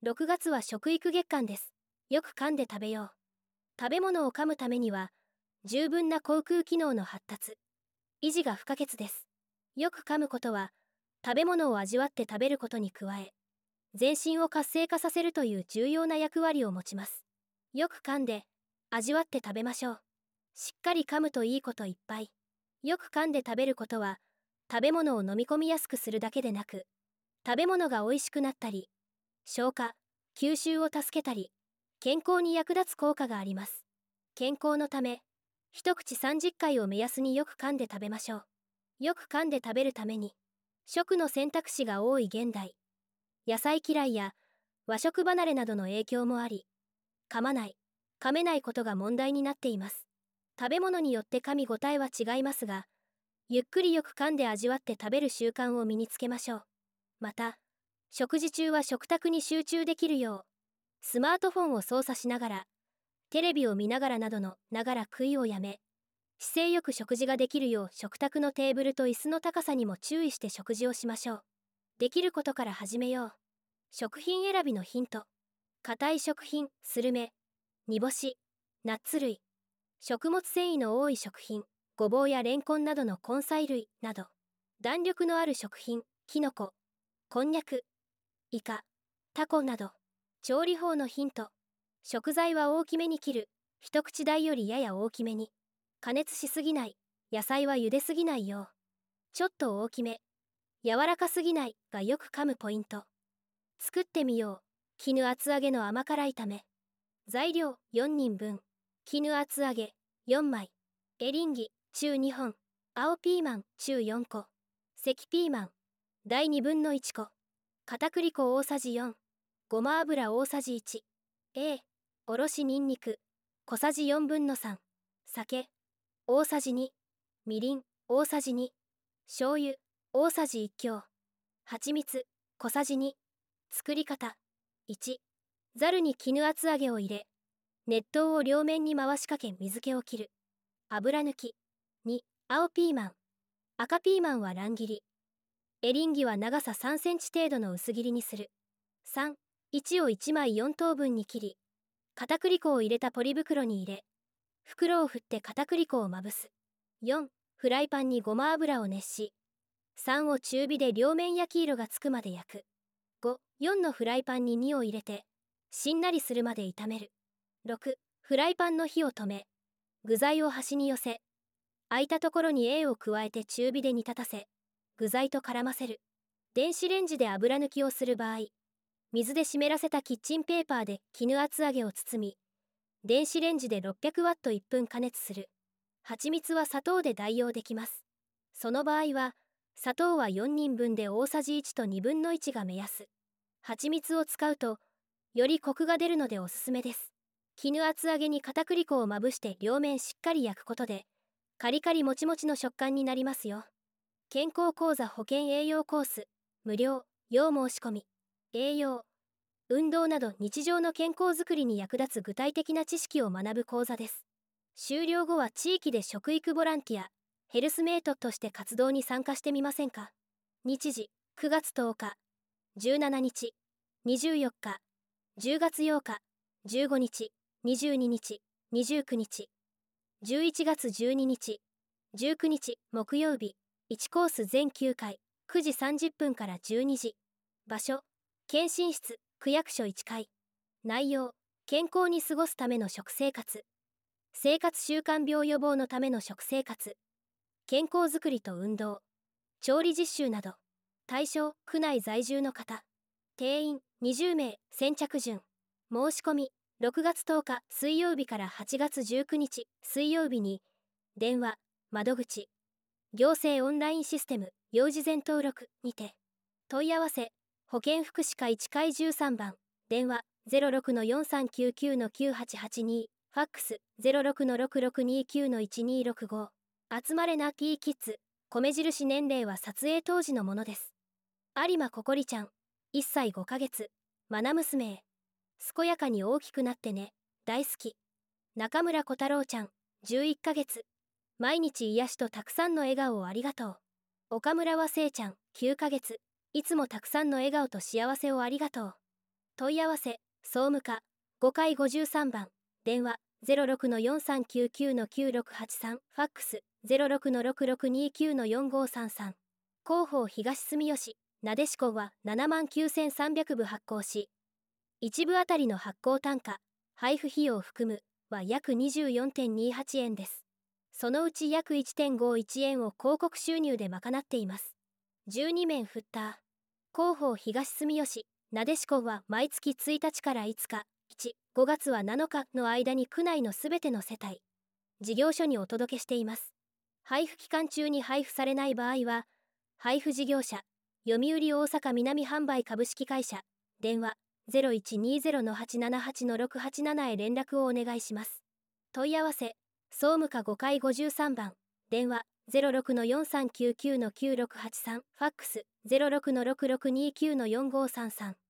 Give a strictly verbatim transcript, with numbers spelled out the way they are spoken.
ろくがつは食育月間です。よく噛んで食べよう。食べ物を噛むためには、十分な口腔機能の発達、維持が不可欠です。よく噛むことは、食べ物を味わって食べることに加え、全身を活性化させるという重要な役割を持ちます。よく噛んで、味わって食べましょう。しっかり噛むといいこといっぱい。よく噛んで食べることは、食べ物を飲み込みやすくするだけでなく、食べ物が美味しくなったり、消化、吸収を助けたり、健康に役立つ効果があります。健康のため、一口さんじゅっかいを目安によく噛んで食べましょう。よく噛んで食べるために、食の選択肢が多い現代、野菜嫌いや和食離れなどの影響もあり、噛まない、噛めないことが問題になっています。食べ物によって噛み応えは違いますが、ゆっくりよく噛んで味わって食べる習慣を身につけましょう。また、食事中は食卓に集中できるよう、スマートフォンを操作しながら、テレビを見ながらなどのながら食いをやめ、姿勢よく食事ができるよう食卓のテーブルと椅子の高さにも注意して食事をしましょう。できることから始めよう。食品選びのヒント。硬い食品、スルメ、煮干し、ナッツ類、食物繊維の多い食品、ごぼうやレンコンなどの根菜類など、弾力のある食品、きのこ、こんにゃく、イカ、タコなど、調理法のヒント。食材は大きめに切る。一口大よりやや大きめに。加熱しすぎない。野菜は茹ですぎないよう。ちょっと大きめ。柔らかすぎないがよく噛むポイント。作ってみよう。絹厚揚げの甘辛炒め。材料よにんぶん。絹厚揚げよんまい。エリンギ中にほん。青ピーマン中よんこ。赤ピーマン大にぶんのいちこ。片栗粉大さじよん。ごま油大さじいち。A、おろしにんにく小さじよんぶんのさん。酒大さじに。みりん大さじに。醤油大さじいっきょう。はちみつ小さじに。作り方いち、ざるに絹厚揚げを入れ、熱湯を両面に回しかけ水気を切る。油抜きに、青ピーマン赤ピーマンは乱切り。エリンギは長ささんセンチ程度の薄切りにする。さん、いちをいちまいよんとうぶんに切り、片栗粉を入れたポリ袋に入れ、袋を振って片栗粉をまぶす。よん、フライパンにごま油を熱し、さんを中火で両面焼き色がつくまで焼く。ご、よんのフライパンににを入れて、しんなりするまで炒める。ろく、フライパンの火を止め、具材を端に寄せ、空いたところに A を加えて中火で煮立たせ、具材と絡ませる。電子レンジで油抜きをする場合、水で湿らせたキッチンペーパーで絹厚揚げを包み、電子レンジでろっぴゃくワットいっぷん加熱する。蜂蜜は砂糖で代用できます。その場合は、砂糖はよにんぶんで大さじいちとにぶんのいちが目安。蜂蜜を使うと、よりコクが出るのでおすすめです。絹厚揚げに片栗粉をまぶして両面しっかり焼くことで、カリカリもちもちの食感になりますよ。健康講座保健栄養コース、無料、要申し込み。栄養、運動など日常の健康づくりに役立つ具体的な知識を学ぶ講座です。終了後は地域で食育ボランティア、ヘルスメイトとして活動に参加してみませんか。日時、くがつとおか、じゅうしちにち、にじゅうよっか、じゅうがつようか、じゅうごにち、にじゅうににち、にじゅうくにち、じゅういちがつじゅうににち、じゅうくにち木曜日、いちコース全きゅうかい、くじさんじゅっぷんからじゅうにじ。場所、検診室、区役所いっかい。内容、健康に過ごすための食生活。生活習慣病予防のための食生活。健康づくりと運動。調理実習など。対象、区内在住の方。定員、にじゅうめい、先着順。申し込み、ろくがつとおか水曜日からはちがつじゅうくにち水曜日に、電話、窓口、行政オンラインシステム、要事前登録にて。問い合わせ、保健福祉課いちかいじゅうさんばん、電話 ゼロろくのよんさんきゅうきゅうのきゅうはちはちに、ファックス ゼロろくのろくろくにきゅうのいちにろくご。集まれな P キッズ、米印年齢は撮影当時のものです。有馬ここりちゃん、いっさいごかげつ、まな娘へ。健やかに大きくなってね、大好き。中村小太郎ちゃん、じゅういっかげつ。毎日癒しとたくさんの笑顔をありがとう。岡村和生ちゃん、きゅうかげつ。いつもたくさんの笑顔と幸せをありがとう。 問い合わせ総務課ごかいごじゅうさんばん、電話 ゼロろくのよんさんきゅうきゅうのきゅうろくはちさん、ファックス ゼロろくのろくろくにきゅうのよんごさんさん。広報東住吉なでしこはななまんきゅうせんさんびゃくぶ発行し、いち部あたりの発行単価配布費用を含むは約 にじゅうよんてんにはちえんです。そのうち約 いってんごいちえんを広告収入で賄っています。じゅうにめんフッター。広報東住吉なでしこは毎月ついたちからいつか、いち、ごがつはなのかの間に区内のすべての世帯、事業所にお届けしています。配布期間中に配布されない場合は、配布事業者、読売大阪南販売株式会社、電話 ゼロいちにゼロのはちななはちのろくはちなな へ連絡をお願いします。問い合わせ、総務課ごかいごじゅうさんばん、電話 ゼロろくのよんさんきゅうきゅうのきゅうろくはちさん、ファックス ゼロろくのろくろくにきゅうのよんごさんさん。